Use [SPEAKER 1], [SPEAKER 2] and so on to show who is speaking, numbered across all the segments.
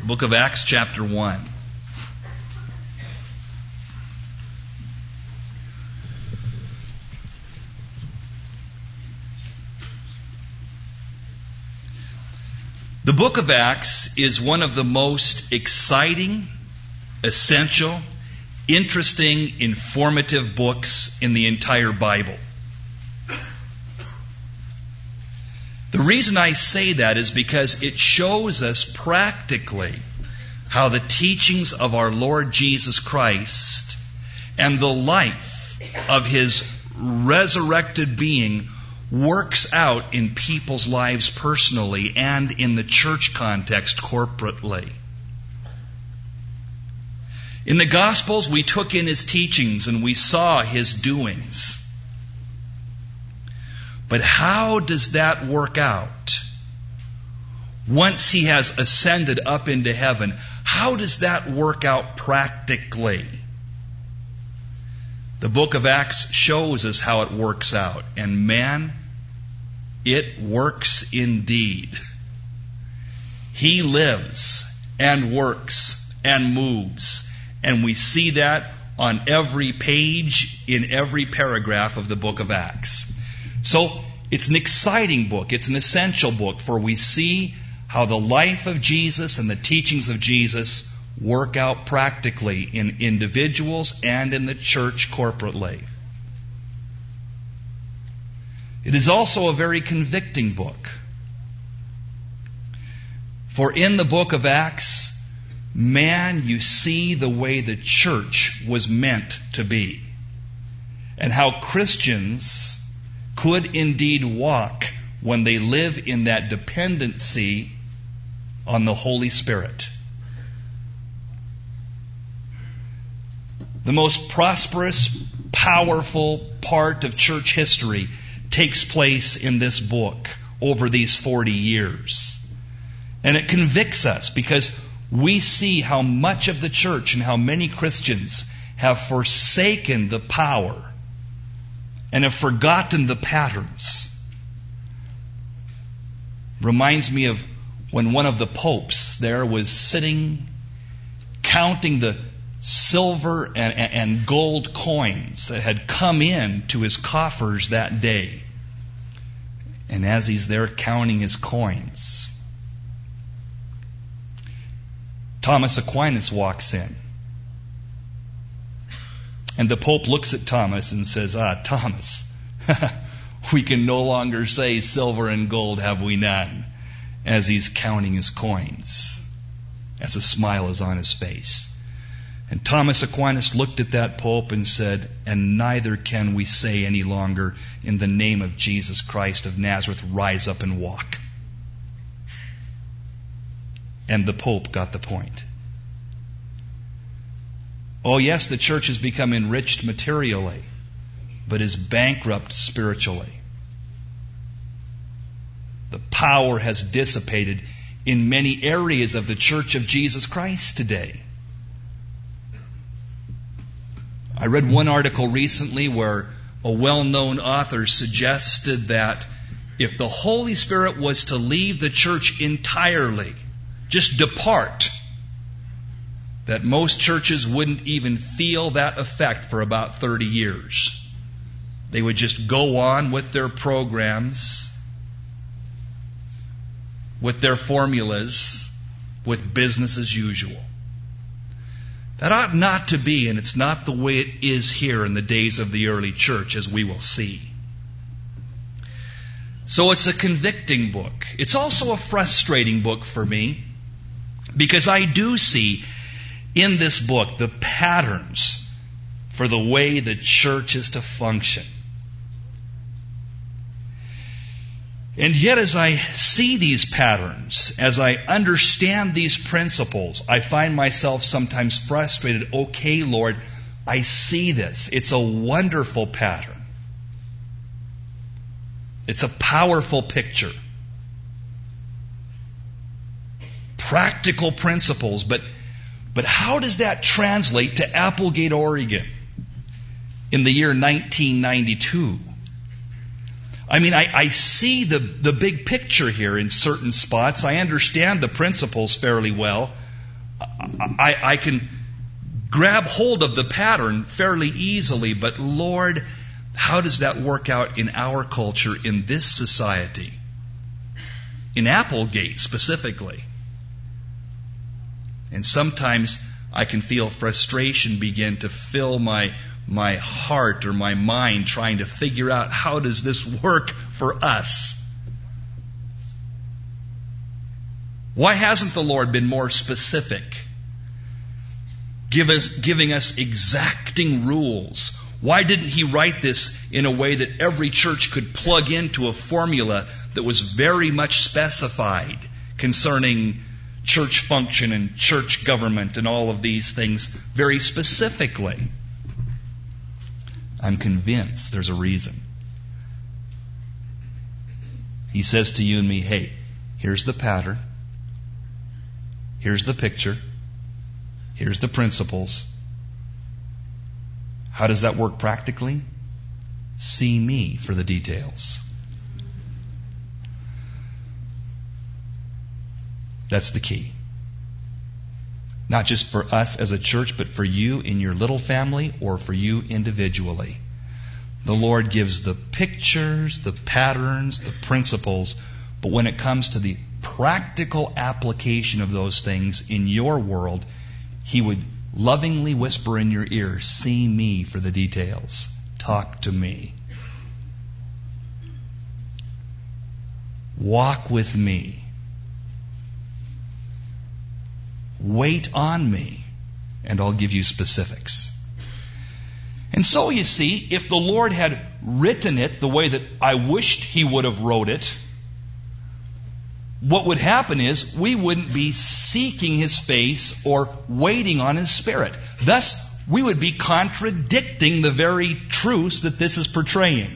[SPEAKER 1] Book of Acts, chapter 1. The book of Acts is one of the most exciting, essential, interesting, informative books in the entire Bible. The reason I say that is because it shows us practically how the teachings of our Lord Jesus Christ and the life of His resurrected being works out in people's lives personally and in the church context corporately. In the Gospels, we took in His teachings and we saw His doings. But how does that work out? Once He has ascended up into heaven, how does that work out practically? The book of Acts shows us how it works out. And man, it works indeed. He lives and works and moves. And we see that on every page, in every paragraph of the book of Acts. So it's an exciting book. It's an essential book, for we see how the life of Jesus and the teachings of Jesus work out practically in individuals and in the church corporately. It is also a very convicting book. For in the book of Acts, man, you see the way the church was meant to be, and how Christians could indeed walk when they live in that dependency on the Holy Spirit. The most prosperous, powerful part of church history takes place in this book over these 40 years. And it convicts us because we see how much of the church and how many Christians have forsaken the power and have forgotten the patterns. Reminds me of when one of the popes there was sitting counting the silver and gold coins that had come in to his coffers that day. And as he's there counting his coins, Thomas Aquinas walks in. And the Pope looks at Thomas and says, Thomas, we can no longer say silver and gold have we none, as he's counting his coins, as a smile is on his face. And Thomas Aquinas looked at that Pope and said, and neither can we say any longer, in the name of Jesus Christ of Nazareth, rise up and walk. And the Pope got the point. Oh yes, the church has become enriched materially, but is bankrupt spiritually. The power has dissipated in many areas of the Church of Jesus Christ today. I read one article recently where a well-known author suggested that if the Holy Spirit was to leave the church entirely, just depart, that most churches wouldn't even feel that effect for about 30 years. They would just go on with their programs, with their formulas, with business as usual. That ought not to be, and it's not the way it is here in the days of the early church, as we will see. So it's a convicting book. It's also a frustrating book for me, because I do see in this book the patterns for the way the church is to function. And yet as I see these patterns, as I understand these principles, I find myself sometimes frustrated. Okay, Lord, I see this. It's a wonderful pattern. It's a powerful picture. Practical principles, but how does that translate to Applegate, Oregon in the year 1992? I mean, I see the big picture here in certain spots. I understand the principles fairly well. I can grab hold of the pattern fairly easily, but Lord, how does that work out in our culture, in this society? In Applegate specifically. And sometimes I can feel frustration begin to fill my heart or my mind trying to figure out how does this work for us. Why hasn't the Lord been more specific? Giving us exacting rules. Why didn't He write this in a way that every church could plug into a formula that was very much specified concerning church function and church government and all of these things very specifically? I'm convinced there's a reason. He says to you and me, hey, here's the pattern. Here's the picture. Here's the principles. How does that work practically? See me for the details. That's the key. Not just for us as a church, but for you in your little family or for you individually. The Lord gives the pictures, the patterns, the principles, but when it comes to the practical application of those things in your world, He would lovingly whisper in your ear, see me for the details. Talk to me. Walk with me. Wait on me, and I'll give you specifics. And so you see, if the Lord had written it the way that I wished He would have wrote it, what would happen is we wouldn't be seeking His face or waiting on His Spirit. Thus, we would be contradicting the very truths that this is portraying.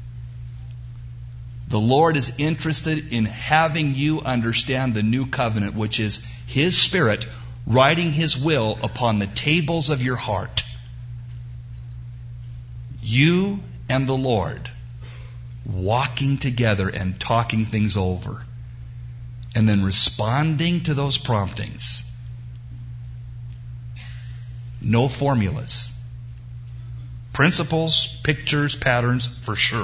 [SPEAKER 1] The Lord is interested in having you understand the new covenant, which is His Spirit writing His will upon the tables of your heart. You and the Lord walking together and talking things over, and then responding to those promptings. No formulas. Principles, pictures, patterns, for sure.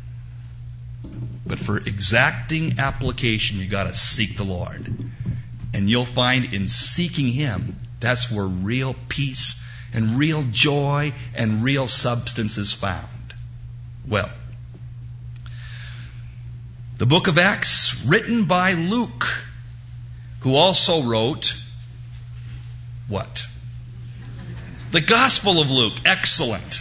[SPEAKER 1] But for exacting application, you got to seek the Lord. And you'll find in seeking Him, that's where real peace and real joy and real substance is found. Well, the book of Acts, written by Luke, who also wrote what? The Gospel of Luke. Excellent.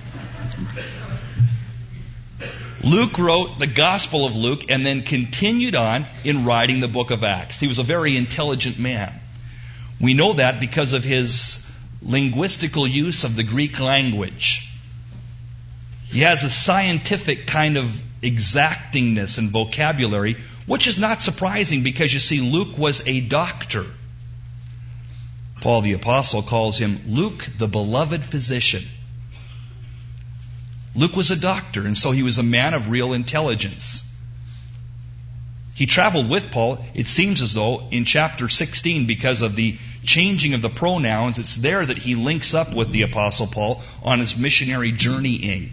[SPEAKER 1] Luke wrote the Gospel of Luke and then continued on in writing the book of Acts. He was a very intelligent man. We know that because of his linguistical use of the Greek language. He has a scientific kind of exactingness and vocabulary, which is not surprising because you see, Luke was a doctor. Paul the Apostle calls him Luke, the beloved physician. Luke was a doctor, and so he was a man of real intelligence. He traveled with Paul, it seems as though, in chapter 16, because of the changing of the pronouns. It's there that he links up with the Apostle Paul on his missionary journeying.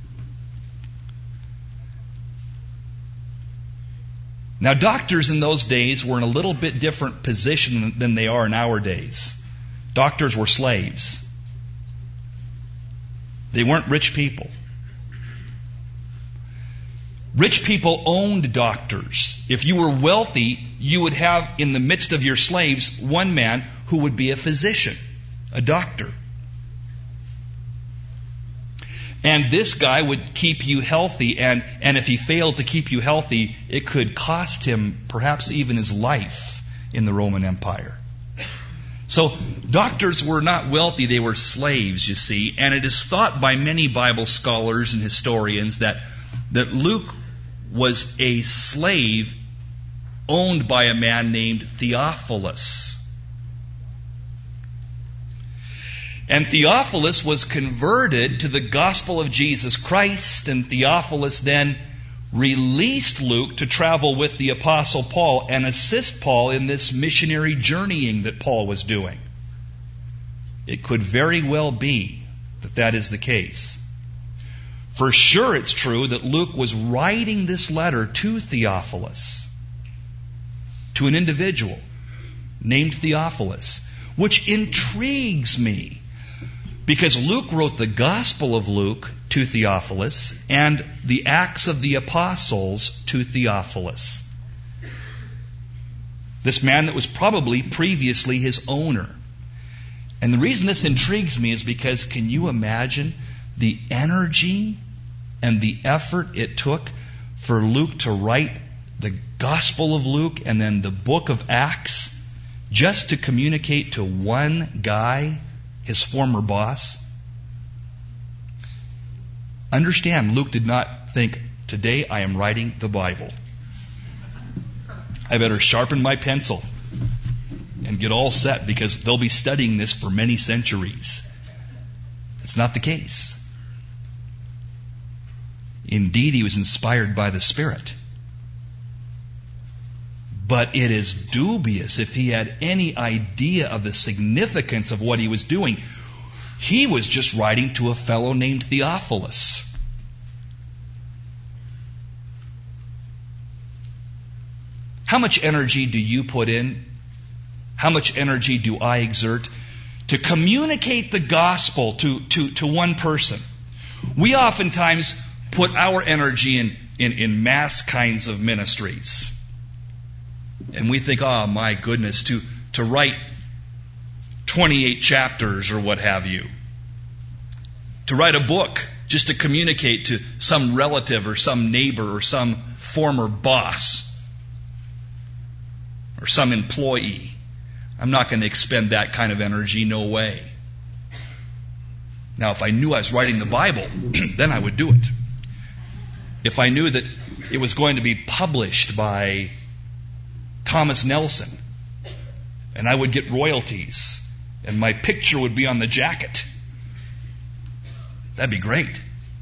[SPEAKER 1] Now, doctors in those days were in a little bit different position than they are in our days. Doctors were slaves. They weren't rich people. Rich people owned doctors. If you were wealthy, you would have in the midst of your slaves one man who would be a physician, a doctor. And this guy would keep you healthy, and if he failed to keep you healthy, it could cost him perhaps even his life in the Roman Empire. So doctors were not wealthy, they were slaves, you see. And it is thought by many Bible scholars and historians that Luke was a slave owned by a man named Theophilus. And Theophilus was converted to the gospel of Jesus Christ, and Theophilus then released Luke to travel with the Apostle Paul and assist Paul in this missionary journeying that Paul was doing. It could very well be that that is the case. For sure it's true that Luke was writing this letter to Theophilus, to an individual named Theophilus, which intrigues me because Luke wrote the Gospel of Luke to Theophilus and the Acts of the Apostles to Theophilus. This man that was probably previously his owner. And the reason this intrigues me is because can you imagine the energy and the effort it took for Luke to write the Gospel of Luke and then the book of Acts just to communicate to one guy, his former boss? Understand, Luke did not think, today I am writing the Bible. I better sharpen my pencil and get all set because they'll be studying this for many centuries. It's not the case. Indeed, he was inspired by the Spirit. But it is dubious if he had any idea of the significance of what he was doing. He was just writing to a fellow named Theophilus. How much energy do you put in? How much energy do I exert to communicate the gospel to one person? We oftentimes put our energy in mass kinds of ministries. And we think, oh my goodness, to write 28 chapters or what have you. To write a book just to communicate to some relative or some neighbor or some former boss or some employee. I'm not going to expend that kind of energy, no way. Now, if I knew I was writing the Bible, then I would do it. If I knew that it was going to be published by Thomas Nelson, and I would get royalties, and my picture would be on the jacket, that'd be great.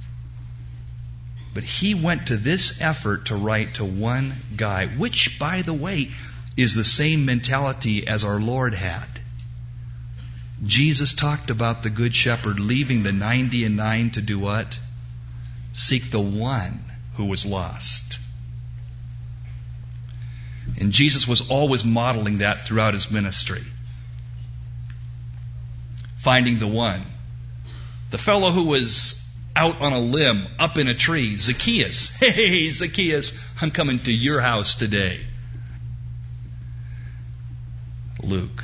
[SPEAKER 1] But he went to this effort to write to one guy, which, by the way, is the same mentality as our Lord had. Jesus talked about the Good Shepherd leaving the 99 to do what? Seek the one who was lost. And Jesus was always modeling that throughout his ministry. Finding the one. The fellow who was out on a limb, up in a tree, Zacchaeus. Hey, Zacchaeus, I'm coming to your house today. Luke.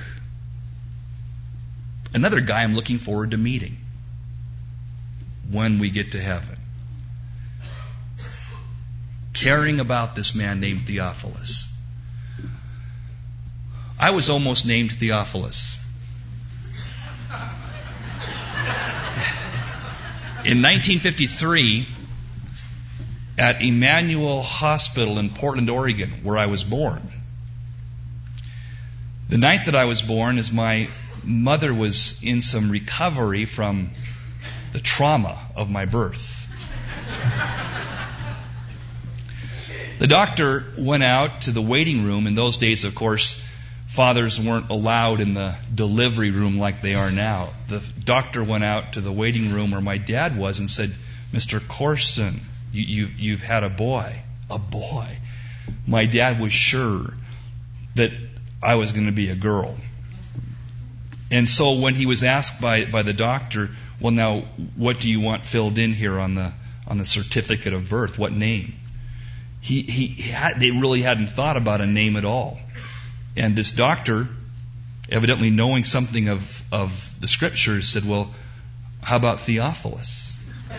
[SPEAKER 1] Another guy I'm looking forward to meeting when we get to heaven. Caring about this man named Theophilus. I was almost named Theophilus. In 1953, at Emmanuel Hospital in Portland, Oregon, where I was born. The night that I was born, as my mother was in some recovery from the trauma of my birth. The doctor went out to the waiting room. In those days, of course, fathers weren't allowed in the delivery room like they are now. The doctor went out to the waiting room where my dad was and said, Mr. Corson, you've had a boy. A boy. My dad was sure that I was going to be a girl. And so when he was asked by the doctor, well, now, what do you want filled in here on the certificate of birth? What name? They really hadn't thought about a name at all. And this doctor, evidently knowing something of the Scriptures, said, well, how about Theophilus?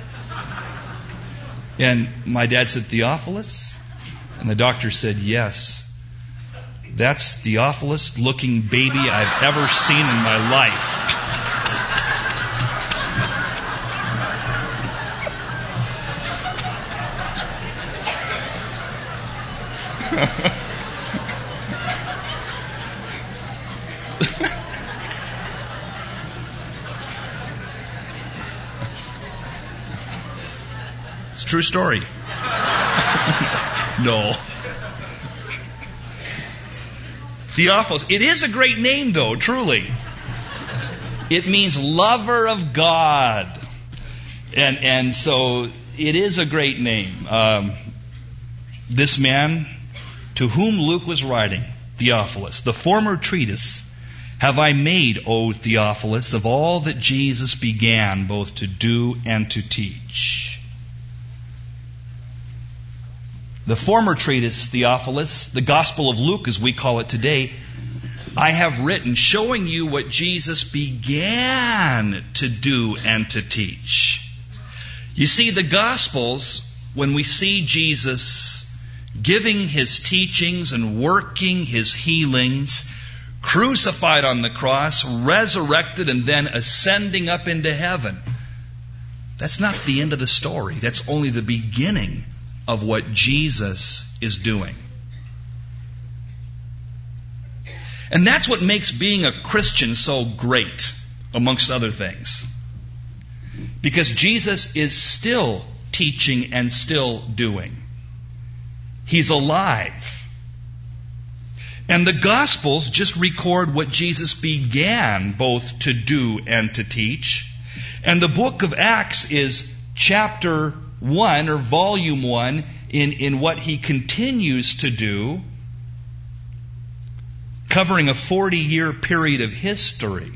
[SPEAKER 1] And my dad said, Theophilus? And the doctor said, yes. That's Theophilus looking baby I've ever seen in my life. It's a true story. No. Theophilus. It is a great name, though, truly. It means lover of God. And so it is a great name. This man to whom Luke was writing, Theophilus, the former treatise have I made, O Theophilus, of all that Jesus began both to do and to teach. The former treatise, Theophilus, the Gospel of Luke as we call it today, I have written showing you what Jesus began to do and to teach. You see, the Gospels, when we see Jesus giving His teachings and working His healings, crucified on the cross, resurrected, and then ascending up into heaven, that's not the end of the story. That's only the beginning of what Jesus is doing. And that's what makes being a Christian so great, amongst other things. Because Jesus is still teaching and still doing. He's alive. And the Gospels just record what Jesus began both to do and to teach. And the book of Acts is chapter 1 or volume 1 in what He continues to do, covering a 40-year period of history.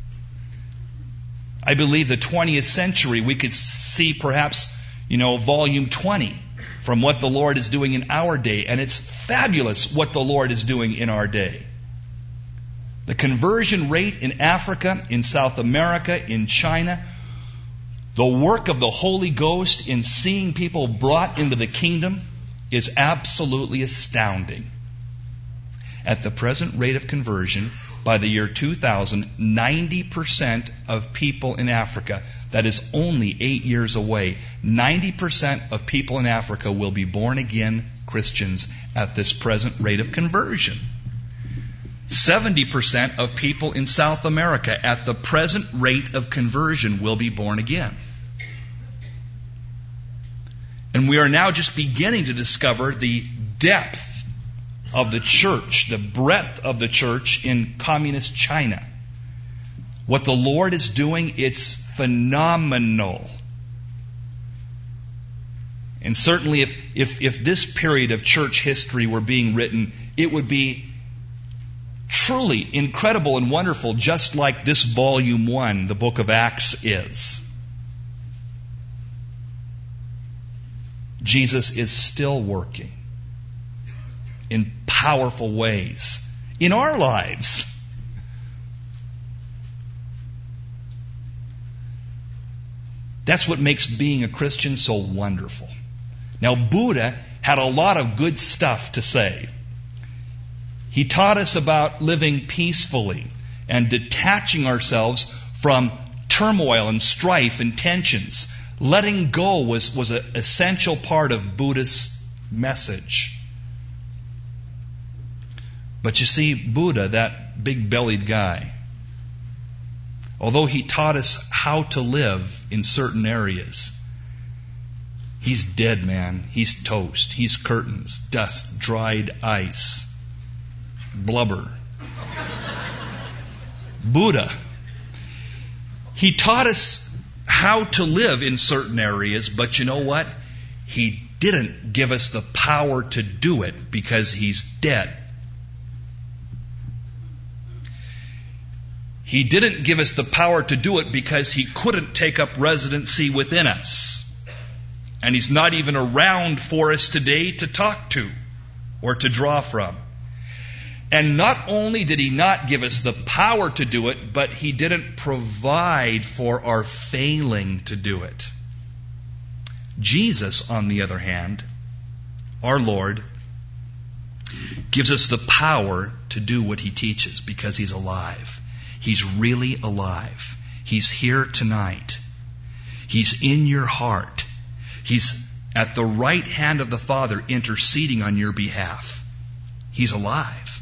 [SPEAKER 1] I believe the 20th century, we could see perhaps, volume 20 from what the Lord is doing in our day. And it's fabulous what the Lord is doing in our day. The conversion rate in Africa, in South America, in China, the work of the Holy Ghost in seeing people brought into the kingdom is absolutely astounding. At the present rate of conversion, by the year 2000, 90% of people in Africa, that is only 8 years away, 90% of people in Africa will be born again Christians at this present rate of conversion. 70% of people in South America at the present rate of conversion will be born again. And we are now just beginning to discover the depth of the church, the breadth of the church in communist China. What the Lord is doing, it's phenomenal. And certainly if this period of church history were being written, it would be truly incredible and wonderful, just like this volume 1, the book of Acts, is. Jesus is still working in powerful ways in our lives. That's what makes being a Christian so wonderful. Now, Buddha had a lot of good stuff to say. He taught us about living peacefully and detaching ourselves from turmoil and strife and tensions. Letting go was an essential part of Buddha's message. But you see, Buddha, that big-bellied guy, although he taught us how to live in certain areas, he's dead, man. He's toast. He's curtains, dust, dried ice, blubber. Buddha, he taught us how to live in certain areas, but you know what? He didn't give us the power to do it because he's dead. He didn't give us the power to do it because He couldn't take up residency within us. And He's not even around for us today to talk to or to draw from. And not only did He not give us the power to do it, but He didn't provide for our failing to do it. Jesus, on the other hand, our Lord, gives us the power to do what He teaches because He's alive. He's really alive. He's here tonight. He's in your heart. He's at the right hand of the Father interceding on your behalf. He's alive.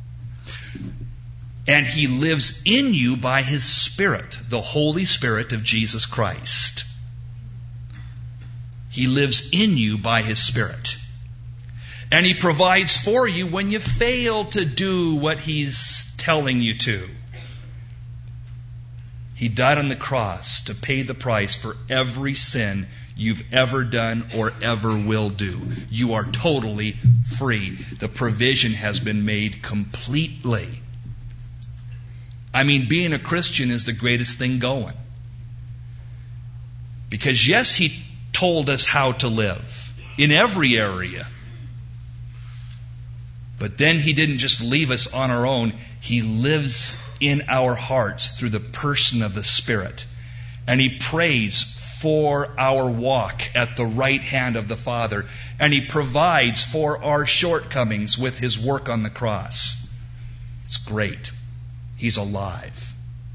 [SPEAKER 1] And He lives in you by His Spirit, the Holy Spirit of Jesus Christ. He lives in you by His Spirit. And He provides for you when you fail to do what He's telling you to. He died on the cross to pay the price for every sin you've ever done or ever will do. You are totally free. The provision has been made completely. I mean, being a Christian is the greatest thing going. Because yes, He told us how to live in every area. But then He didn't just leave us on our own. He lives in our hearts through the person of the Spirit. And He prays for our walk at the right hand of the Father. And He provides for our shortcomings with His work on the cross. It's great. He's alive.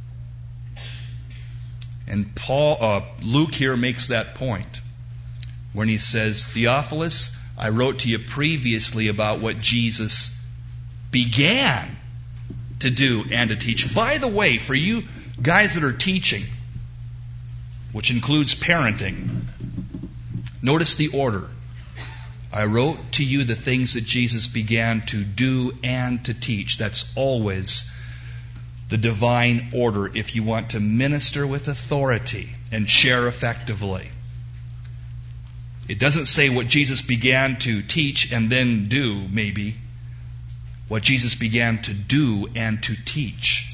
[SPEAKER 1] And Luke here makes that point when he says, Theophilus, I wrote to you previously about what Jesus began to do and to teach. By the way, for you guys that are teaching, which includes parenting, notice the order. I wrote to you the things that Jesus began to do and to teach. That's always the divine order if you want to minister with authority and share effectively. It doesn't say what Jesus began to teach and then do, maybe. What Jesus began to do and to teach.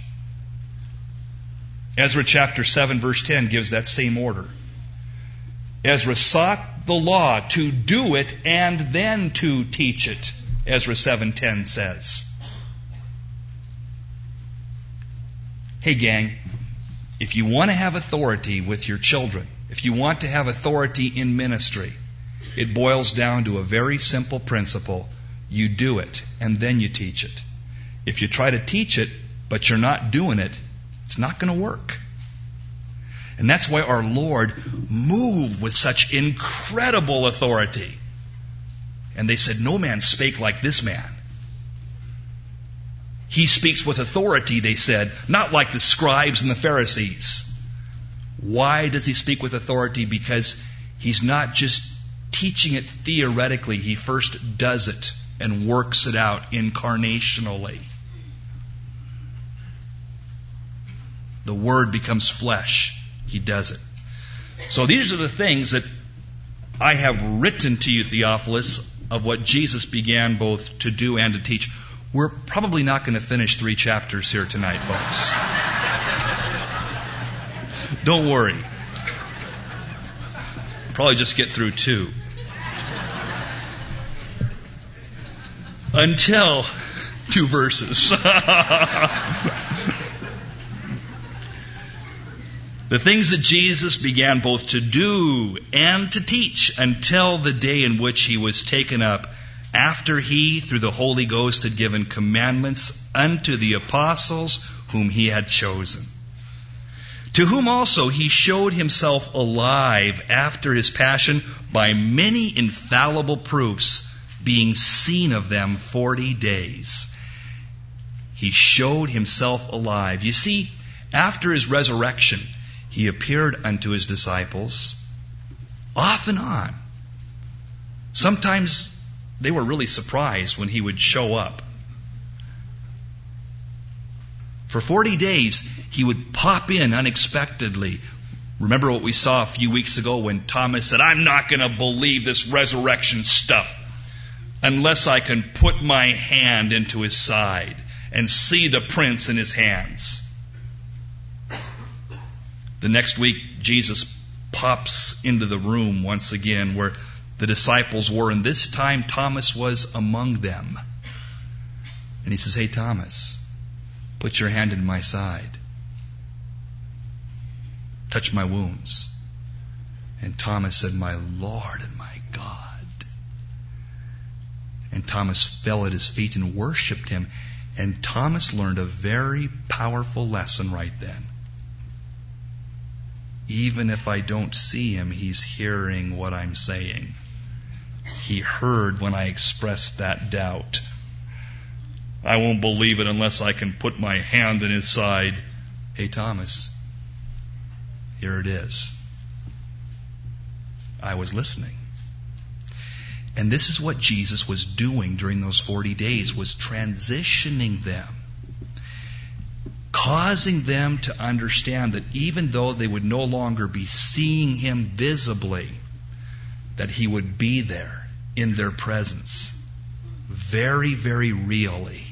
[SPEAKER 1] Ezra chapter 7 verse 10 gives that same order. Ezra sought the law to do it and then to teach it, Ezra 7:10 says. Hey gang, if you want to have authority with your children, if you want to have authority in ministry, it boils down to a very simple principle. You do it, and then you teach it. If you try to teach it, but you're not doing it, it's not going to work. And that's why our Lord moved with such incredible authority. And they said, no man spake like this man. He speaks with authority, they said, not like the scribes and the Pharisees. Why does He speak with authority? Because He's not just teaching it theoretically. He first does it and works it out incarnationally. The Word becomes flesh. He does it. So these are the things that I have written to you, Theophilus, of what Jesus began both to do and to teach. We're probably not going to finish 3 chapters here tonight, folks. Don't worry. Probably just get through 2. Until 2 verses. The things that Jesus began both to do and to teach until the day in which He was taken up, after He, through the Holy Ghost, had given commandments unto the apostles whom He had chosen. To whom also He showed Himself alive after His passion by many infallible proofs, being seen of them 40 days. He showed Himself alive. You see, after His resurrection, He appeared unto His disciples off and on. Sometimes they were really surprised when He would show up. For 40 days, He would pop in unexpectedly. Remember what we saw a few weeks ago when Thomas said, I'm not going to believe this resurrection stuff unless I can put my hand into His side and see the prints in His hands. The next week, Jesus pops into the room once again where the disciples were, and this time Thomas was among them. And He says, hey Thomas, put your hand in my side. Touch my wounds. And Thomas said, my Lord and my God. And Thomas fell at His feet and worshiped Him. And Thomas learned a very powerful lesson right then. Even if I don't see Him, He's hearing what I'm saying. He heard when I expressed that doubt. I won't believe it unless I can put my hand in His side. Hey, Thomas, here it is. I was listening. And this is what Jesus was doing during those 40 days, was transitioning them, causing them to understand that even though they would no longer be seeing him visibly, that he would be there in their presence, very, very really.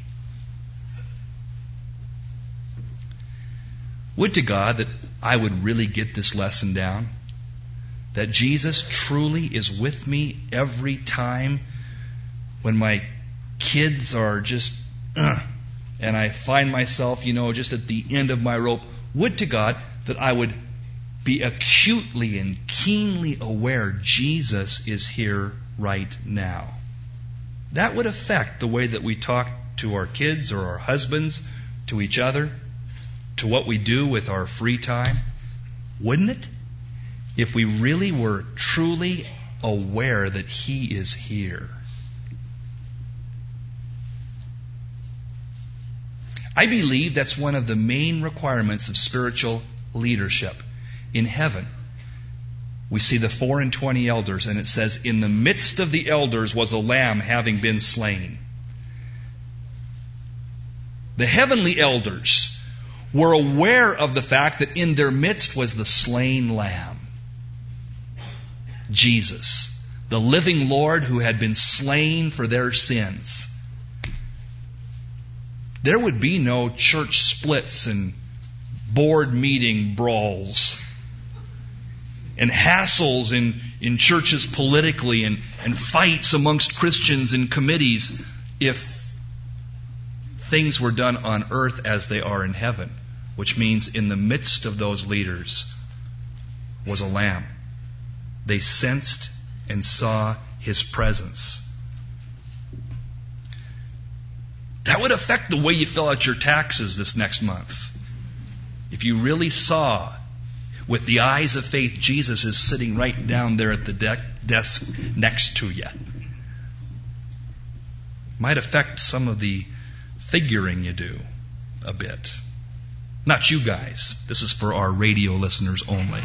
[SPEAKER 1] Would to God that I would really get this lesson down, that Jesus truly is with me every time when my kids are just, and I find myself, just at the end of my rope. Would to God that I would be acutely and keenly aware Jesus is here right now. That would affect the way that we talk to our kids or our husbands, to each other, to what we do with our free time. Wouldn't it? If we really were truly aware that he is here. I believe that's one of the main requirements of spiritual leadership. In heaven, we see the 24 elders, and it says, in the midst of the elders was a lamb having been slain. The heavenly elders were aware of the fact that in their midst was the slain lamb, Jesus, the living Lord who had been slain for their sins. There would be no church splits and board meeting brawls and hassles in churches politically and fights amongst Christians in committees if things were done on earth as they are in heaven, which means in the midst of those leaders was a lamb. They sensed and saw his presence. That would affect the way you fill out your taxes this next month. If you really saw with the eyes of faith, Jesus is sitting right down there at the desk next to you. Might affect some of the figuring you do a bit. Not you guys. This is for our radio listeners only.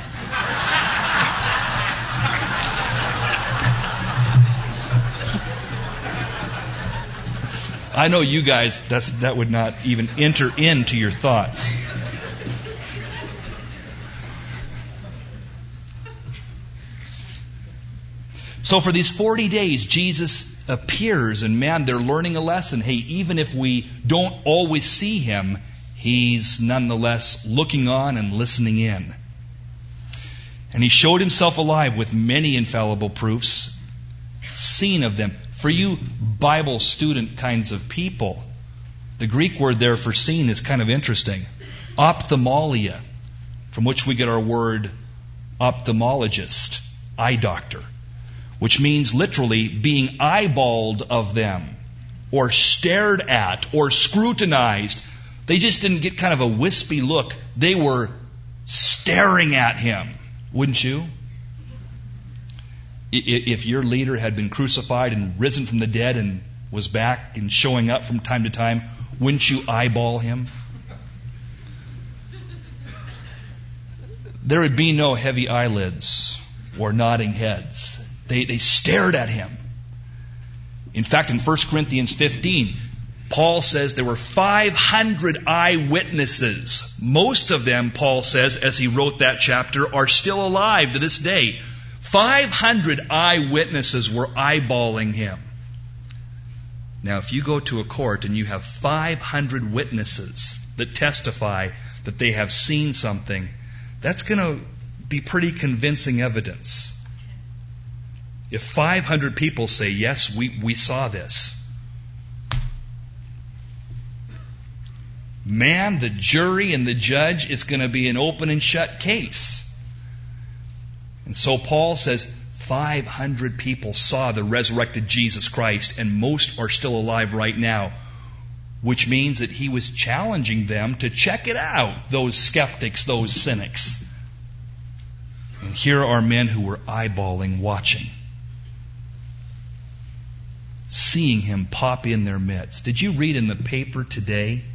[SPEAKER 1] I know you guys, that would not even enter into your thoughts. So for these 40 days, Jesus appears, and man, they're learning a lesson. Hey, even if we don't always see him, he's nonetheless looking on and listening in. And he showed himself alive with many infallible proofs, seen of them. For you Bible student kinds of people, the Greek word there for seen is kind of interesting. Ophthalmalia, from which we get our word ophthalmologist, eye doctor, which means literally being eyeballed of them, or stared at, or scrutinized. They just didn't get kind of a wispy look. They were staring at him. Wouldn't you? If your leader had been crucified and risen from the dead and was back and showing up from time to time, wouldn't you eyeball him? There would be no heavy eyelids or nodding heads. They stared at him. In fact, in 1 Corinthians 15, Paul says there were 500 eyewitnesses. Most of them, Paul says, as he wrote that chapter, are still alive to this day. 500 eyewitnesses were eyeballing him. Now, if you go to a court and you have 500 witnesses that testify that they have seen something, that's going to be pretty convincing evidence. If 500 people say, yes, we saw this, man, the jury and the judge is going to be an open and shut case. And so Paul says 500 people saw the resurrected Jesus Christ, and most are still alive right now, which means that he was challenging them to check it out, those skeptics, those cynics. And here are men who were eyeballing, watching, seeing him pop in their midst. Did you read in the paper today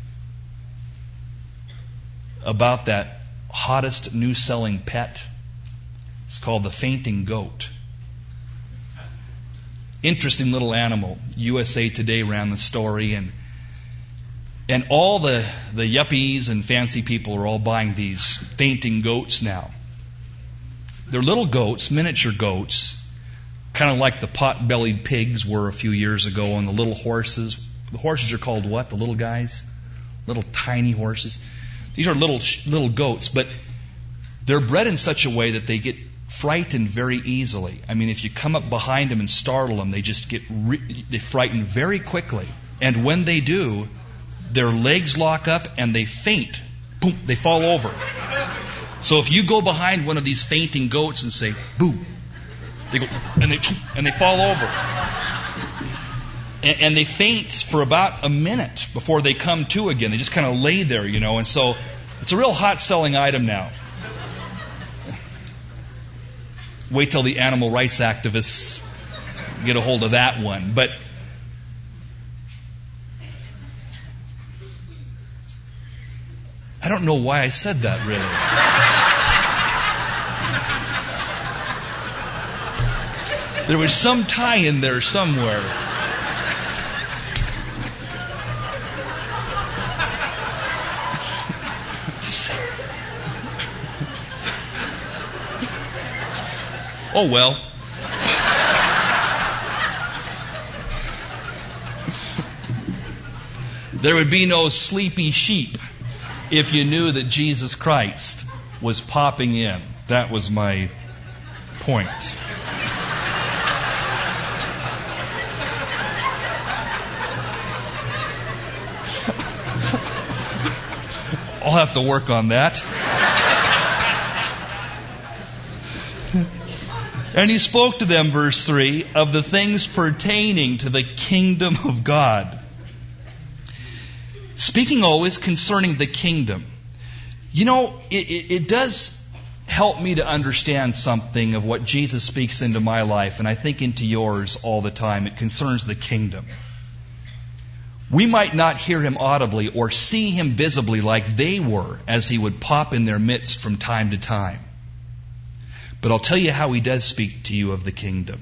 [SPEAKER 1] about that hottest new selling pet? It's called the fainting goat. interesting little animal. USA Today ran the story, and all the yuppies and fancy people are all buying these fainting goats now. They're little goats, miniature goats, kind of like the pot-bellied pigs were a few years ago, and the little horses. The horses are called what? The little guys? Little tiny horses. These are little goats, but they're bred in such a way that they get frightened very easily. I mean, if you come up behind them and startle them, they just they frighten very quickly. And when they do, their legs lock up and they faint. Boom, they fall over. So if you go behind one of these fainting goats and say, boo, they go, and they fall over. And they faint for about a minute before they come to again. They just kind of lay there, and so it's a real hot selling item now. Wait till the animal rights activists get a hold of that one. But I don't know why I said that, really. There was some tie in there somewhere. Oh well. There would be no sleepy sheep if you knew that Jesus Christ was popping in. That was my point. I'll have to work on that. And he spoke to them, verse 3, of the things pertaining to the kingdom of God. Speaking always concerning the kingdom. It does help me to understand something of what Jesus speaks into my life, and I think into yours all the time. It concerns the kingdom. We might not hear him audibly or see him visibly like they were as he would pop in their midst from time to time. But I'll tell you how he does speak to you of the kingdom.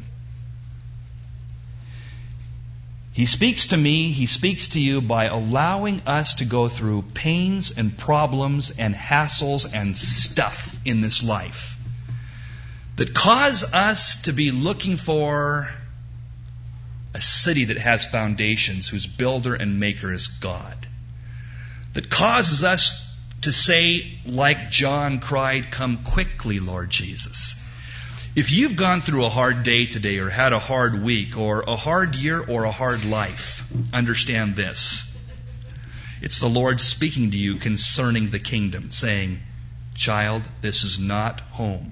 [SPEAKER 1] He speaks to me, he speaks to you by allowing us to go through pains and problems and hassles and stuff in this life that cause us to be looking for a city that has foundations, whose builder and maker is God. That causes us to say, like John cried, "Come quickly, Lord Jesus." If you've gone through a hard day today, or had a hard week, or a hard year, or a hard life, understand this. It's the Lord speaking to you concerning the kingdom, saying, "Child, this is not home.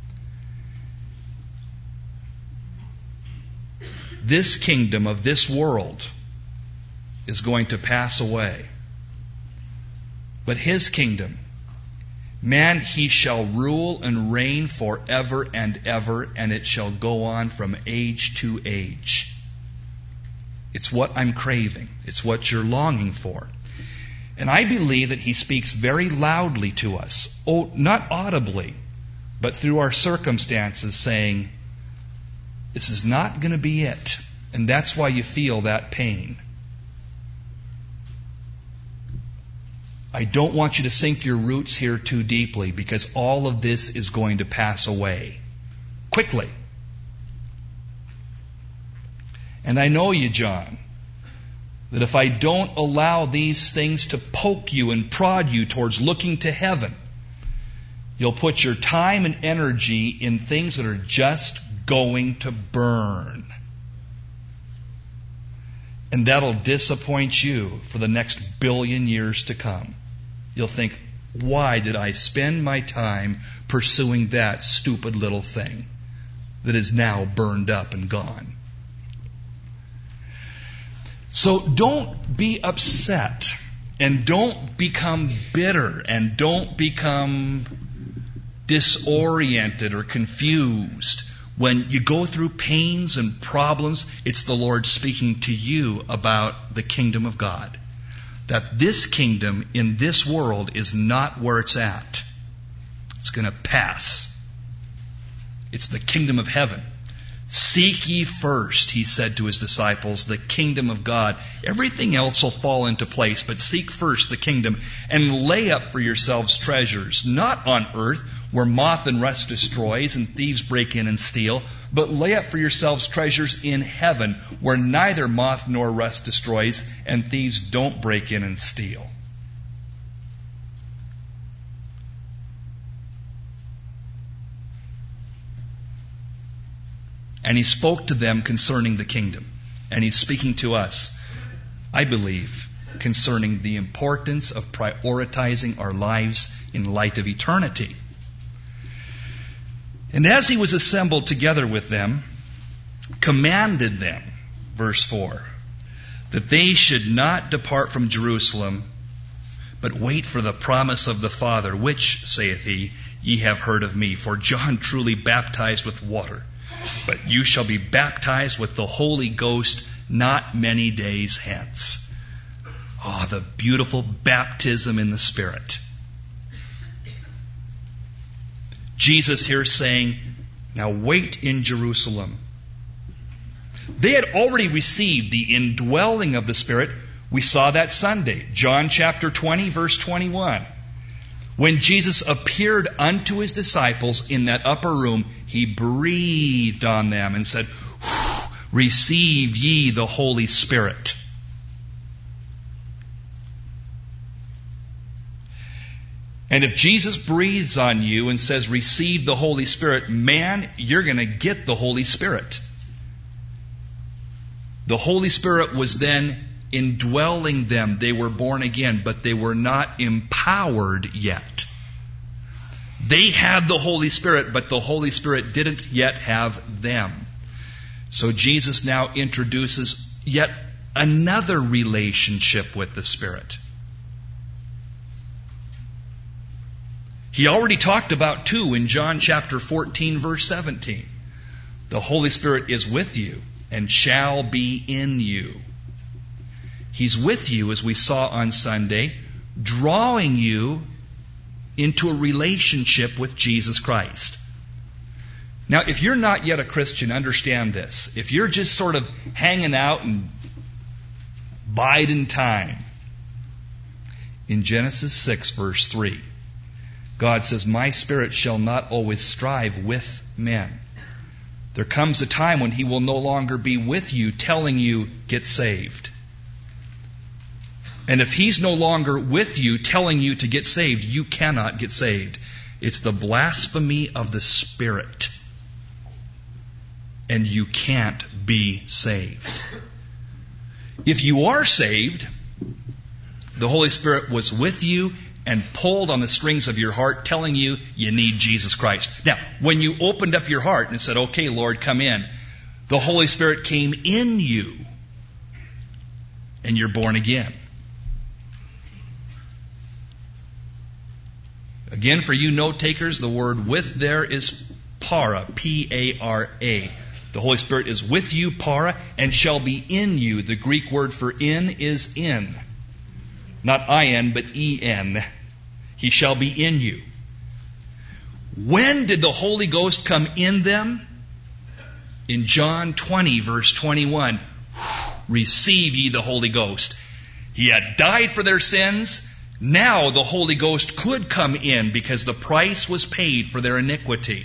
[SPEAKER 1] This kingdom of this world is going to pass away. But his kingdom, man, he shall rule and reign forever and ever, and it shall go on from age to age." It's what I'm craving. It's what you're longing for. And I believe that he speaks very loudly to us. Oh, not audibly, but through our circumstances, saying, this is not going to be it. And that's why you feel that pain. I don't want you to sink your roots here too deeply, because all of this is going to pass away quickly. And I know you, John, that if I don't allow these things to poke you and prod you towards looking to heaven, you'll put your time and energy in things that are just going to burn. And that'll disappoint you for the next billion years to come. You'll think, why did I spend my time pursuing that stupid little thing that is now burned up and gone? So don't be upset, and don't become bitter, and don't become disoriented or confused. When you go through pains and problems, it's the Lord speaking to you about the kingdom of God. That this kingdom in this world is not where it's at. It's going to pass. It's the kingdom of heaven. Seek ye first, he said to his disciples, the kingdom of God. Everything else will fall into place, but seek first the kingdom and lay up for yourselves treasures, not on earth, where moth and rust destroys and thieves break in and steal, but lay up for yourselves treasures in heaven, where neither moth nor rust destroys and thieves don't break in and steal. And he spoke to them concerning the kingdom. And he's speaking to us, I believe, concerning the importance of prioritizing our lives in light of eternity. And as he was assembled together with them, commanded them, verse 4, that they should not depart from Jerusalem, but wait for the promise of the Father, which, saith he, ye have heard of me. For John truly baptized with water, but you shall be baptized with the Holy Ghost not many days hence. Oh, the beautiful baptism in the Spirit. Jesus here saying, now wait in Jerusalem. They had already received the indwelling of the Spirit. We saw that Sunday. John chapter 20, verse 21. When Jesus appeared unto his disciples in that upper room, he breathed on them and said, receive ye the Holy Spirit. And if Jesus breathes on you and says, receive the Holy Spirit, man, you're going to get the Holy Spirit. The Holy Spirit was then indwelling them. They were born again, but they were not empowered yet. They had the Holy Spirit, but the Holy Spirit didn't yet have them. So Jesus now introduces yet another relationship with the Spirit. He already talked about two in John chapter 14, verse 17. The Holy Spirit is with you and shall be in you. He's with you, as we saw on Sunday, drawing you into a relationship with Jesus Christ. Now, if you're not yet a Christian, understand this. If you're just sort of hanging out and biding time, in Genesis 6, verse 3, God says, my Spirit shall not always strive with men. There comes a time when He will no longer be with you, telling you, get saved. And if He's no longer with you, telling you to get saved, you cannot get saved. It's the blasphemy of the Spirit. And you can't be saved. If you are saved, the Holy Spirit was with you and pulled on the strings of your heart, telling you you need Jesus Christ. Now, when you opened up your heart and said, okay, Lord, come in, the Holy Spirit came in you, and you're born again. Again, for you note takers, the word with there is para, P-A-R-A. The Holy Spirit is with you, para, and shall be in you. The Greek word for in is in. Not I-N, but E-N. He shall be in you. When did the Holy Ghost come in them? In John 20, verse 21. Receive ye the Holy Ghost. He had died for their sins. Now the Holy Ghost could come in because the price was paid for their iniquity.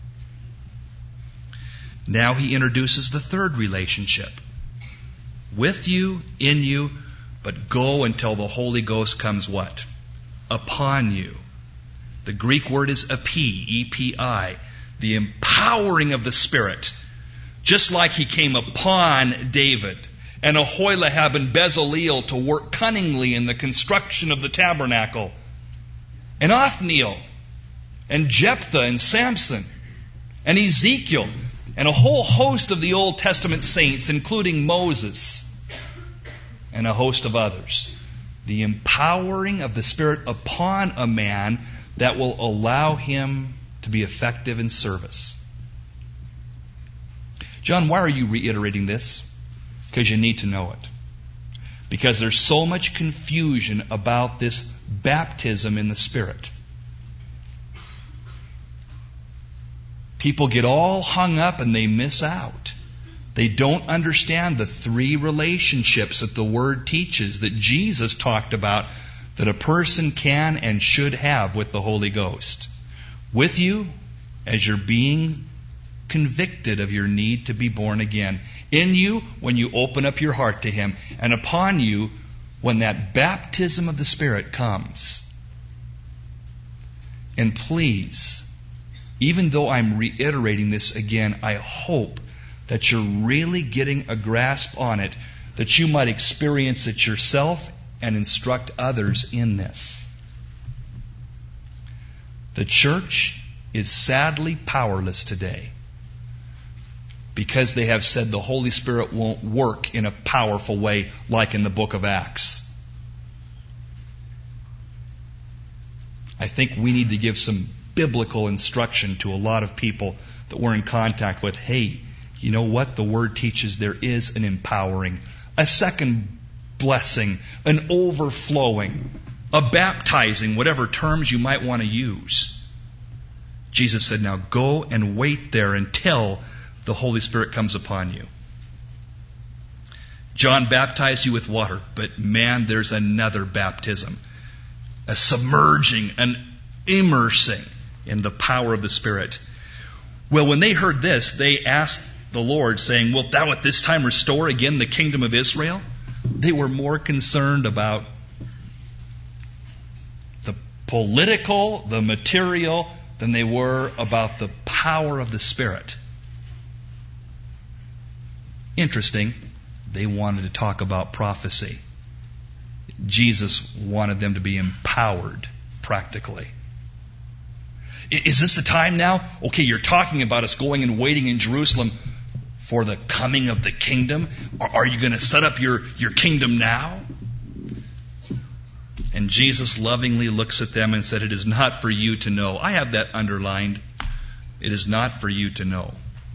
[SPEAKER 1] Now He introduces the third relationship. With you, in you, but go until the Holy Ghost comes what? Upon you. The Greek word is epi, E-P-I, the empowering of the Spirit. Just like He came upon David and Aholiab and Bezaleel to work cunningly in the construction of the tabernacle, and Othniel, and Jephthah, and Samson, and Ezekiel, and a whole host of the Old Testament saints, including Moses, and a host of others. The empowering of the Spirit upon a man that will allow him to be effective in service. John, why are you reiterating this? Because you need to know it. Because there's so much confusion about this baptism in the Spirit. People get all hung up and they miss out. They don't understand the three relationships that the Word teaches, that Jesus talked about, that a person can and should have with the Holy Ghost. With you, as you're being convicted of your need to be born again. In you, when you open up your heart to Him. And upon you, when that baptism of the Spirit comes. And please, even though I'm reiterating this again, I hope that you're really getting a grasp on it, that you might experience it yourself and instruct others in this. The church is sadly powerless today because they have said the Holy Spirit won't work in a powerful way like in the book of Acts. I think we need to give some biblical instruction to a lot of people that we're in contact with. Hey, you know what? The Word teaches there is an empowering, a second blessing, an overflowing, a baptizing, whatever terms you might want to use. Jesus said, now go and wait there until the Holy Spirit comes upon you. John baptized you with water, but man, there's another baptism. A submerging, an immersing in the power of the Spirit. Well, when they heard this, they asked the Lord, saying, wilt thou at this time restore again the kingdom of Israel? They were more concerned about the political, the material, than they were about the power of the Spirit. Interesting, they wanted to talk about prophecy. Jesus wanted them to be empowered practically. Is this the time now? Okay, you're talking about us going and waiting in Jerusalem for the coming of the kingdom. Are you going to set up your kingdom now? And Jesus lovingly looks at them and said, it is not for you to know. I have that underlined. It is not for you to know.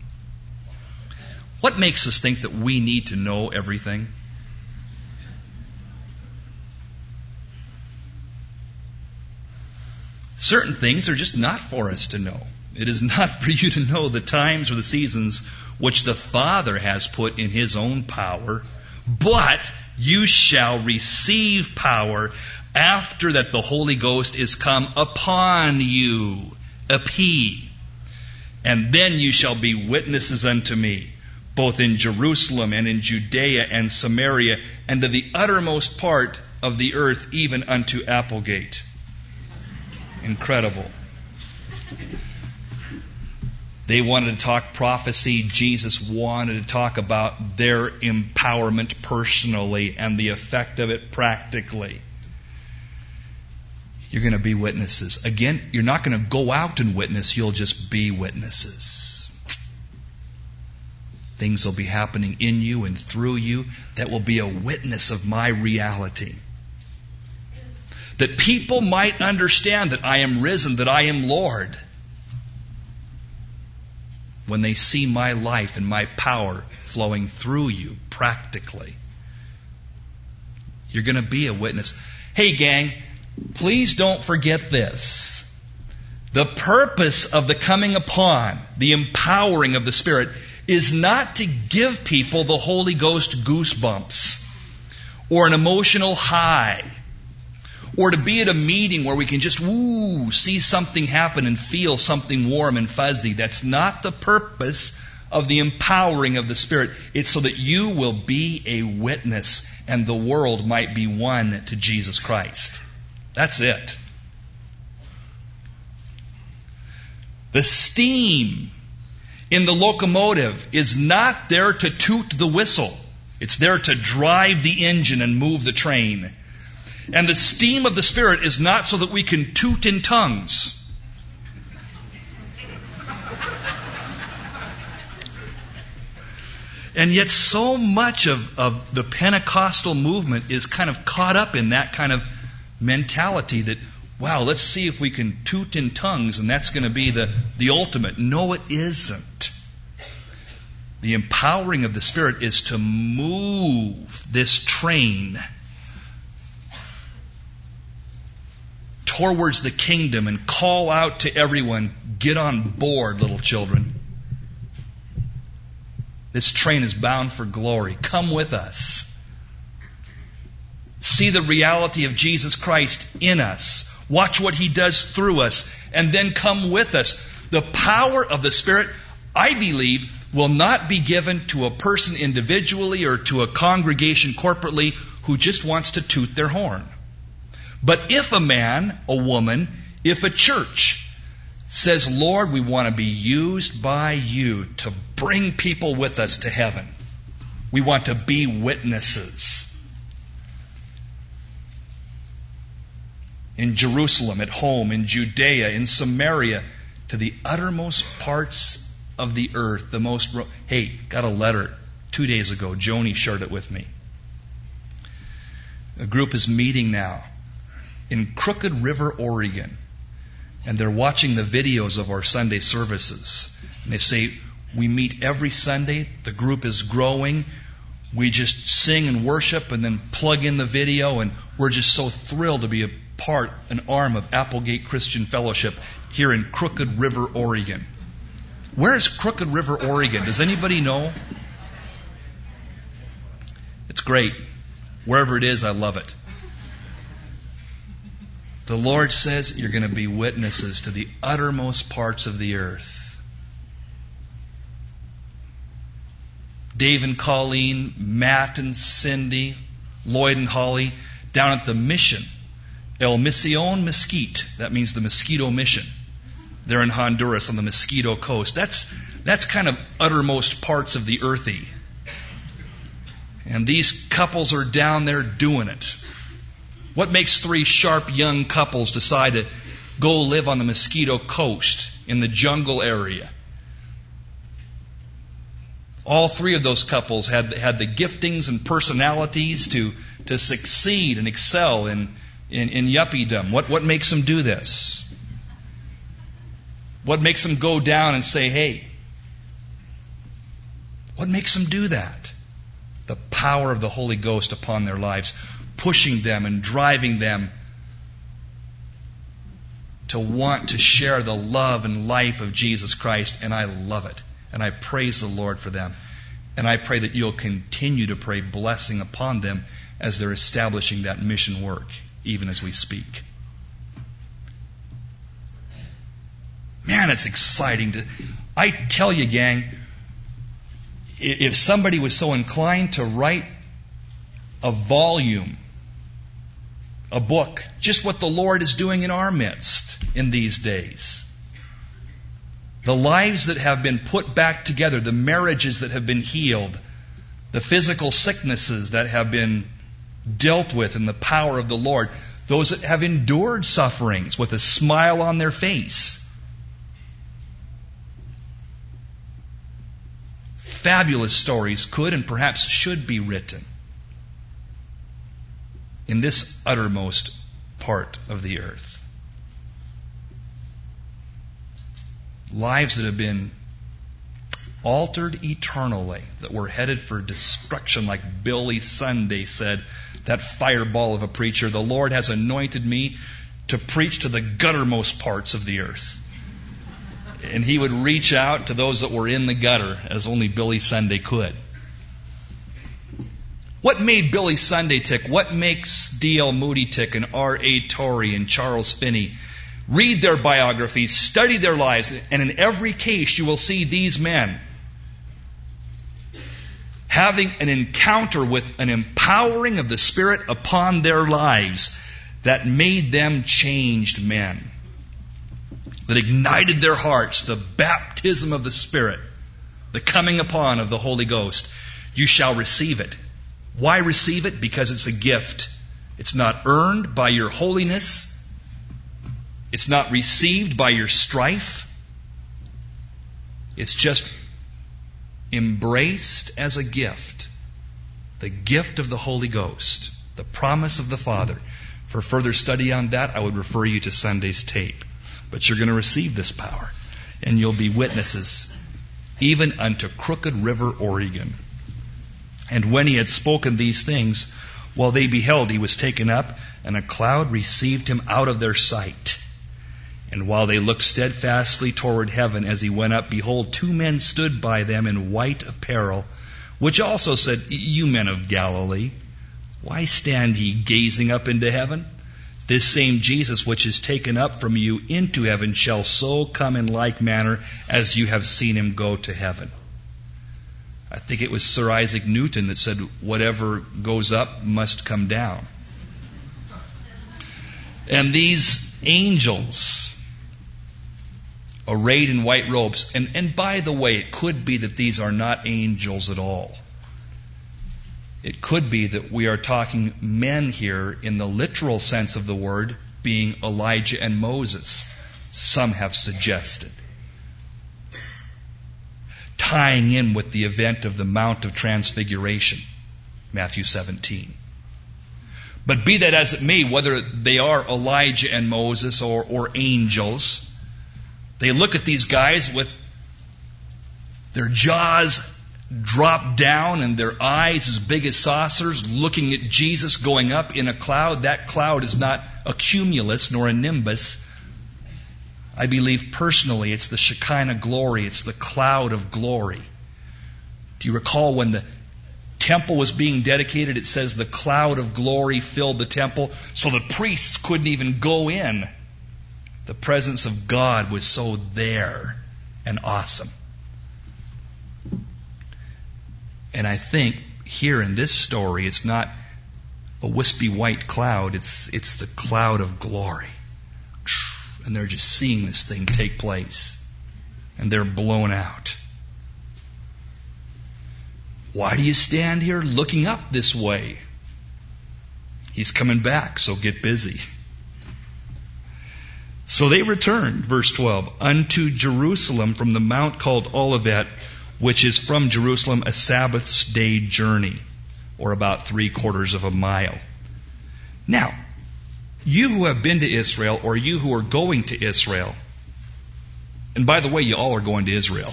[SPEAKER 1] What makes us think that we need to know everything? Certain things are just not for us to know. It is not for you to know the times or the seasons which the Father has put in His own power, but you shall receive power after that the Holy Ghost is come upon you, and then you shall be witnesses unto me, both in Jerusalem and in Judea and Samaria, and to the uttermost part of the earth, even unto Applegate. Incredible. They wanted to talk prophecy. Jesus wanted to talk about their empowerment personally and the effect of it practically. You're going to be witnesses. Again, you're not going to go out and witness. You'll just be witnesses. Things will be happening in you and through you that will be a witness of my reality. That people might understand that I am risen, that I am Lord. When they see my life and my power flowing through you practically. You're going to be a witness. Hey gang, please don't forget this. The purpose of the coming upon, the empowering of the Spirit, is not to give people the Holy Ghost goosebumps or an emotional high, or to be at a meeting where we can just see something happen and feel something warm and fuzzy. That's not the purpose of the empowering of the Spirit. It's so that you will be a witness and the world might be won to Jesus Christ. That's it. The steam in the locomotive is not there to toot the whistle. It's there to drive the engine and move the train. And the steam of the Spirit is not so that we can toot in tongues. And yet so much of the Pentecostal movement is kind of caught up in that kind of mentality that, wow, let's see if we can toot in tongues and that's going to be the ultimate. No, it isn't. The empowering of the Spirit is to move this train towards the kingdom and call out to everyone, get on board, little children. This train is bound for glory. Come with us. See the reality of Jesus Christ in us. Watch what He does through us. And then come with us. The power of the Spirit, I believe, will not be given to a person individually or to a congregation corporately who just wants to toot their horn. But if a man, a woman, if a church says, Lord, we want to be used by You to bring people with us to heaven. We want to be witnesses. In Jerusalem, at home, in Judea, in Samaria, to the uttermost parts of the earth. Hey, got a letter 2 days ago. Joni shared it with me. A group is meeting now in Crooked River, Oregon. And they're watching the videos of our Sunday services. And they say, we meet every Sunday. The group is growing. We just sing and worship and then plug in the video. And we're just so thrilled to be an arm of Applegate Christian Fellowship here in Crooked River, Oregon. Where is Crooked River, Oregon? Does anybody know? It's great. Wherever it is, I love it. The Lord says you're going to be witnesses to the uttermost parts of the earth. Dave and Colleen, Matt and Cindy, Lloyd and Holly, down at the mission, El Misión Mesquite. That means the Mosquito Mission. They're in Honduras on the Mosquito Coast. That's kind of uttermost parts of the earthy. And these couples are down there doing it. What makes three sharp young couples decide to go live on the Mosquito Coast in the jungle area? All three of those couples had the giftings and personalities to succeed and excel in yuppiedom. What makes them do this? What makes them go down and say, hey? What makes them do that? The power of the Holy Ghost upon their lives, pushing them and driving them to want to share the love and life of Jesus Christ. And I love it. And I praise the Lord for them. And I pray that you'll continue to pray blessing upon them as they're establishing that mission work, even as we speak. Man, it's exciting. I tell you, gang, if somebody was so inclined to write a volume, a book, just what the Lord is doing in our midst in these days. The lives that have been put back together, the marriages that have been healed, the physical sicknesses that have been dealt with in the power of the Lord, those that have endured sufferings with a smile on their face. Fabulous stories could and perhaps should be written in this uttermost part of the earth. Lives that have been altered eternally, that were headed for destruction, like Billy Sunday said, that fireball of a preacher. The Lord has anointed me to preach to the guttermost parts of the earth. And he would reach out to those that were in the gutter, as only Billy Sunday could. What made Billy Sunday tick? What makes D.L. Moody tick, and R.A. Torrey and Charles Finney? Read their biographies, study their lives, and in every case you will see these men having an encounter with an empowering of the Spirit upon their lives that made them changed men, that ignited their hearts, the baptism of the Spirit, the coming upon of the Holy Ghost. You shall receive it. Why receive it? Because it's a gift. It's not earned by your holiness. It's not received by your strife. It's just embraced as a gift. The gift of the Holy Ghost. The promise of the Father. For further study on that, I would refer you to Sunday's tape. But you're going to receive this power. And you'll be witnesses, even unto Crooked River, Oregon. And when he had spoken these things, While they beheld, he was taken up, and a cloud received him out of their sight. And while they looked steadfastly toward heaven as he went up, behold, 2 men stood by them in white apparel, which also said, You men of Galilee, why stand ye gazing up into heaven? This same Jesus which is taken up from you into heaven shall so come in like manner as you have seen him go to heaven. I think it was Sir Isaac Newton that said, whatever goes up must come down. And these angels, arrayed in white robes, and by the way, it could be that these are not angels at all. It could be that we are talking men here in the literal sense of the word, being Elijah and Moses. Some have suggested. Tying in with the event of the Mount of Transfiguration, Matthew 17. But be that as it may, whether they are Elijah and Moses or angels, they look at these guys with their jaws dropped down and their eyes as big as saucers, looking at Jesus going up in a cloud. That cloud is not a cumulus nor a nimbus. I believe personally it's the Shekinah glory. It's the cloud of glory. Do you recall when the temple was being dedicated, it says the cloud of glory filled the temple, so the priests couldn't even go in. The presence of God was so there and awesome. And I think here in this story, it's not a wispy white cloud, it's the cloud of glory. And they're just seeing this thing take place. And they're blown out. Why do you stand here looking up this way? He's coming back, so get busy. So they returned, verse 12, unto Jerusalem from the mount called Olivet, which is from Jerusalem a Sabbath's day journey, or about 3/4 of a mile. Now, you who have been to Israel, or you who are going to Israel, and by the way, you all are going to Israel.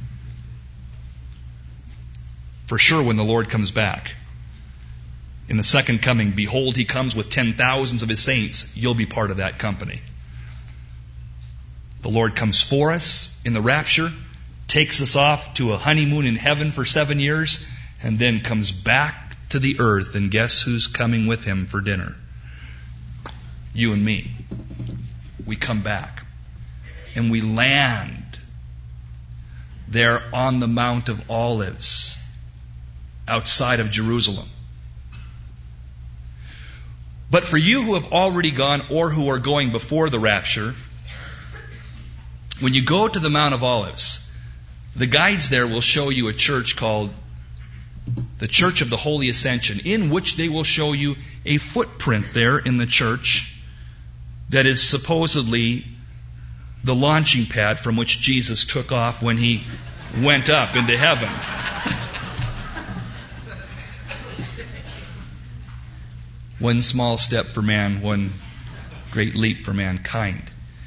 [SPEAKER 1] For sure when the Lord comes back. In the second coming, behold, he comes with 10,000s of his saints. You'll be part of that company. The Lord comes for us in the rapture, takes us off to a honeymoon in heaven for 7 years, and then comes back to the earth. And guess who's coming with him for dinner? You and me. We come back. And we land there on the Mount of Olives, outside of Jerusalem. But for you who have already gone or who are going before the rapture, when you go to the Mount of Olives, the guides there will show you a church called the Church of the Holy Ascension, in which they will show you a footprint there in the church that is supposedly the launching pad from which Jesus took off when he went up into heaven. One small step for man, one great leap for mankind.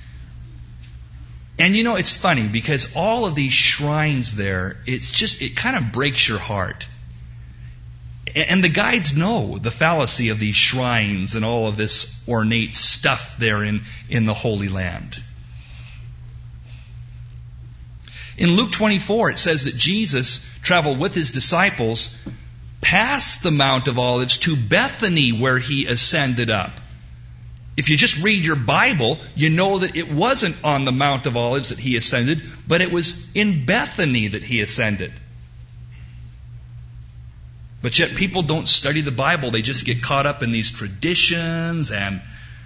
[SPEAKER 1] And you know, it's funny because all of these shrines there, it kind of breaks your heart. And the guides know the fallacy of these shrines and all of this ornate stuff there in the Holy Land. In Luke 24, it says that Jesus traveled with his disciples past the Mount of Olives to Bethany, where he ascended up. If you just read your Bible, you know that it wasn't on the Mount of Olives that he ascended, but it was in Bethany that he ascended. But yet people don't study the Bible. They just get caught up in these traditions and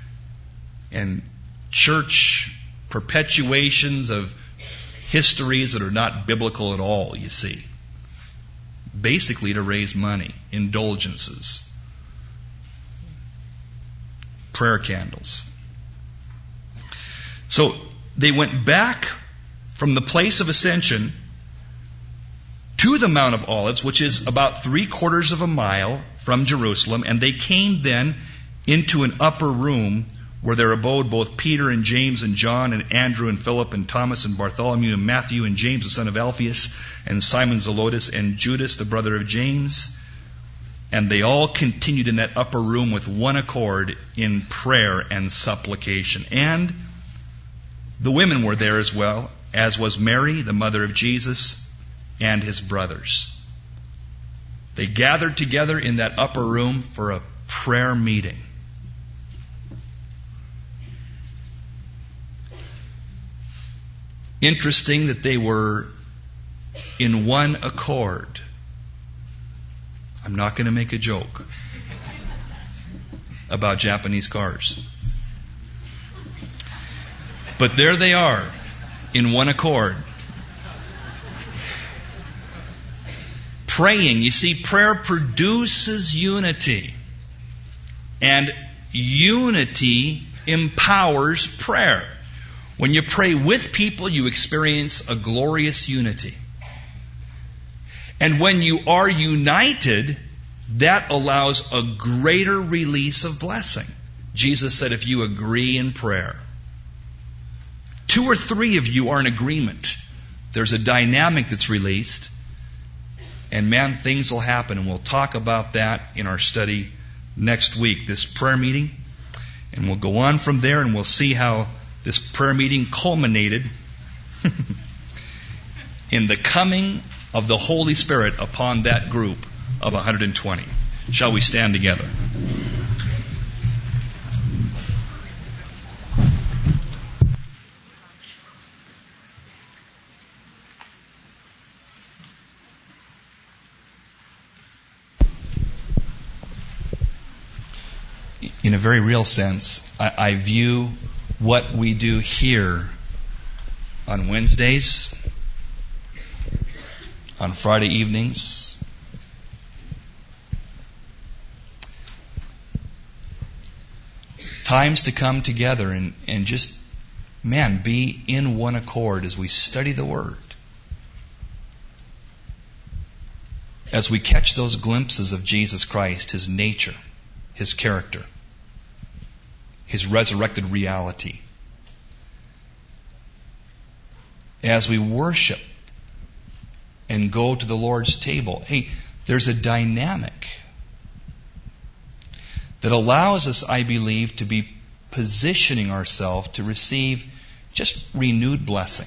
[SPEAKER 1] church perpetuations of histories that are not biblical at all, you see. Basically to raise money, indulgences, prayer candles. So they went back from the place of ascension to the Mount of Olives, which is about 3/4 of a mile from Jerusalem, and they came then into an upper room where there abode both Peter and James and John and Andrew and Philip and Thomas and Bartholomew and Matthew and James the son of Alphaeus and Simon Zelotes and Judas the brother of James. And they all continued in that upper room with one accord in prayer and supplication. And the women were there as well, as was Mary, the mother of Jesus, and his brothers. They gathered together in that upper room for a prayer meeting. Interesting that they were in one accord. I'm not going to make a joke about Japanese cars. But there they are, in one accord. Praying. You see, prayer produces unity. And unity empowers prayer. When you pray with people, you experience a glorious unity. And when you are united, that allows a greater release of blessing. Jesus said, if you agree in prayer, 2 or 3 of you are in agreement, there's a dynamic that's released, and man, things will happen. And we'll talk about that in our study next week, this prayer meeting. And we'll go on from there, and we'll see how this prayer meeting culminated in the coming of the Holy Spirit upon that group of 120. Shall we stand together? In a very real sense, I view what we do here on Wednesdays, on Friday evenings, times to come together and just, be in one accord as we study the Word. As we catch those glimpses of Jesus Christ, His nature, His character, His resurrected reality. As we worship and go to the Lord's table, there's a dynamic that allows us, I believe, to be positioning ourselves to receive just renewed blessing.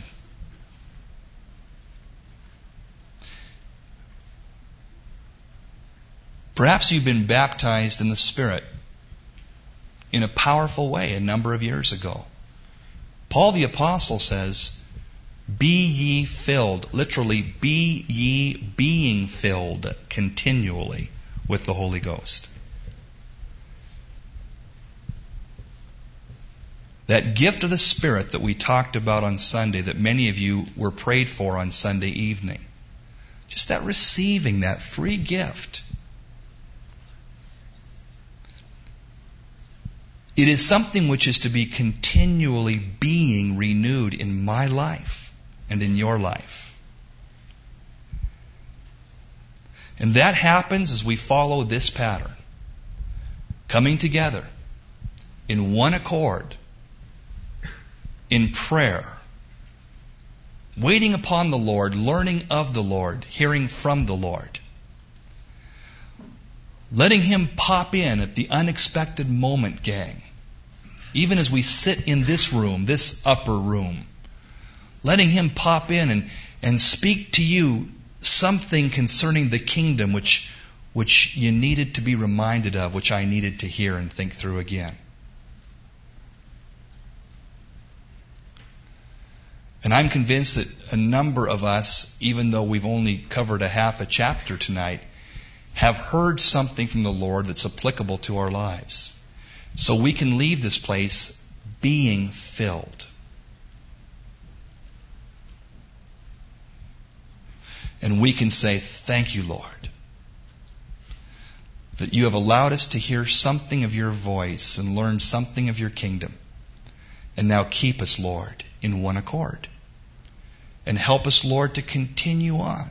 [SPEAKER 1] Perhaps you've been baptized in the Spirit in a powerful way a number of years ago. Paul the Apostle says, be ye filled, literally, be ye being filled continually with the Holy Ghost. That gift of the Spirit that we talked about on Sunday, that many of you were prayed for on Sunday evening. Just that receiving that free gift. It is something which is to be continually being renewed in my life and in your life. And that happens as we follow this pattern. Coming together in one accord, in prayer, waiting upon the Lord, learning of the Lord, hearing from the Lord. Letting Him pop in at the unexpected moment, gang. Even as we sit in this room, this upper room. Letting Him pop in and speak to you something concerning the kingdom which you needed to be reminded of, which I needed to hear and think through again. And I'm convinced that a number of us, even though we've only covered a half a chapter tonight, have heard something from the Lord that's applicable to our lives. So we can leave this place being filled. And we can say, thank you, Lord, that you have allowed us to hear something of your voice and learn something of your kingdom. And now keep us, Lord, in one accord. And help us, Lord, to continue on.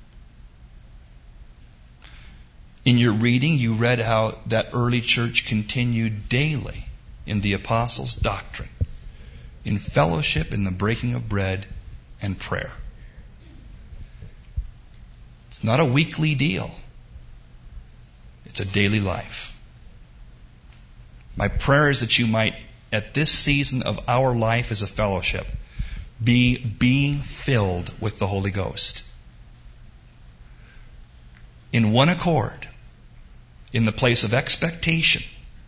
[SPEAKER 1] In your reading, you read how that early church continued daily in the apostles' doctrine, in fellowship, in the breaking of bread, and prayer. It's not a weekly deal. It's a daily life. My prayer is that you might, at this season of our life as a fellowship, be being filled with the Holy Ghost. In one accord, in the place of expectation,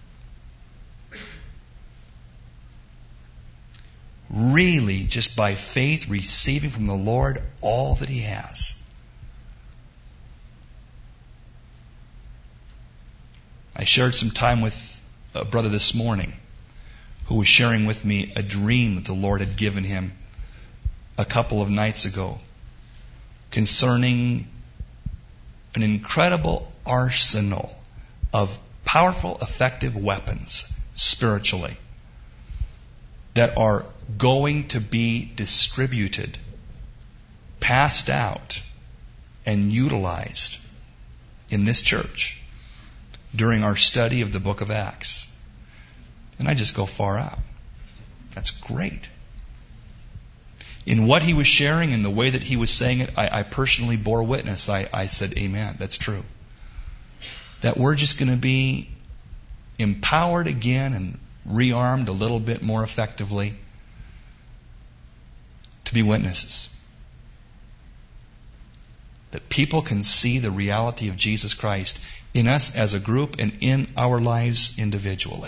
[SPEAKER 1] really just by faith receiving from the Lord all that He has. I shared some time with a brother this morning who was sharing with me a dream that the Lord had given him a couple of nights ago concerning an incredible arsenal of powerful, effective weapons spiritually that are going to be distributed, passed out, and utilized in this church during our study of the book of Acts. And I just go far out. That's great. In what he was sharing and the way that he was saying it, I personally bore witness. I said, amen, that's true. That we're just going to be empowered again and rearmed a little bit more effectively to be witnesses. That people can see the reality of Jesus Christ in us as a group and in our lives individually.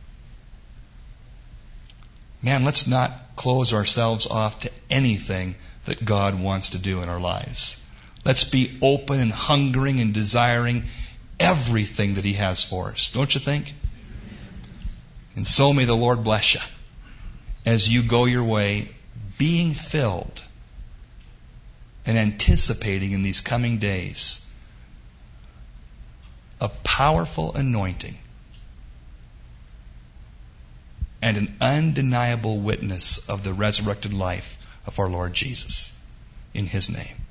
[SPEAKER 1] Man, let's not close ourselves off to anything that God wants to do in our lives. Let's be open and hungering and desiring everything that He has for us. Don't you think? And so may the Lord bless you as you go your way, being filled and anticipating in these coming days a powerful anointing and an undeniable witness of the resurrected life of our Lord Jesus. In His name.